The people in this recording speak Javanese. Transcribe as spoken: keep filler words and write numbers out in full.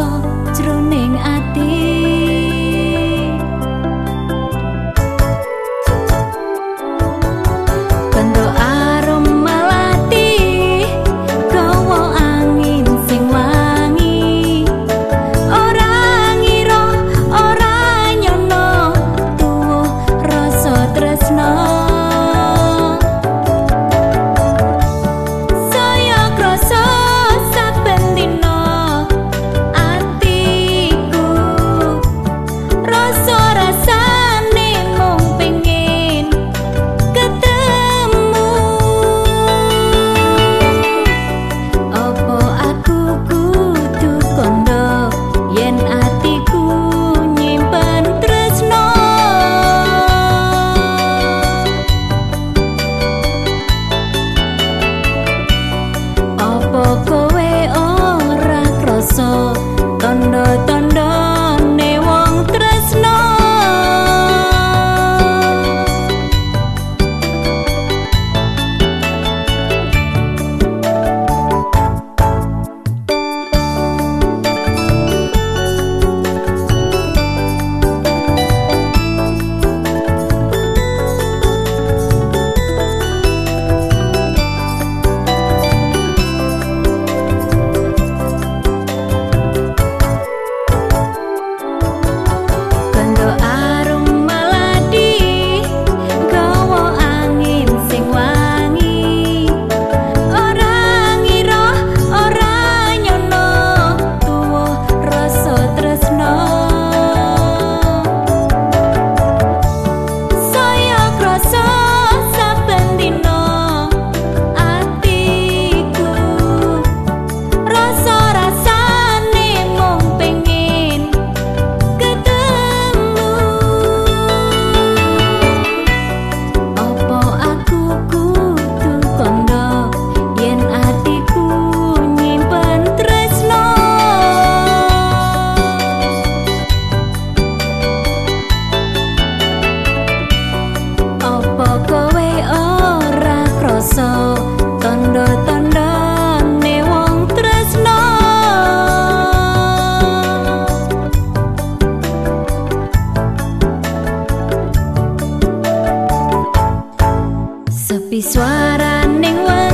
jroning ati. Kendo arum melati gawa angin sing wangi. Ora ngira ora nyono tuwuh rasa tresno. Saya krasa saben dina atiku rasa-rasane mung pengin ketemu. Apa aku kudu kondo yen atiku nyimpen tresno. Apa kowe ora krasa tondo-tondone wong tresno. Kendo arum melati gawa angin sing wangi. Ora ngira ora nyono tuwuh rasa tresno. Saya krasa saben dina atiku rasa-rasane mung pengin ketemu. Apa aku kudu kondo yen atiku nyimpen tresno. Apa kowe ora krasa tondo-tondone wong tresno. Sepi swara ning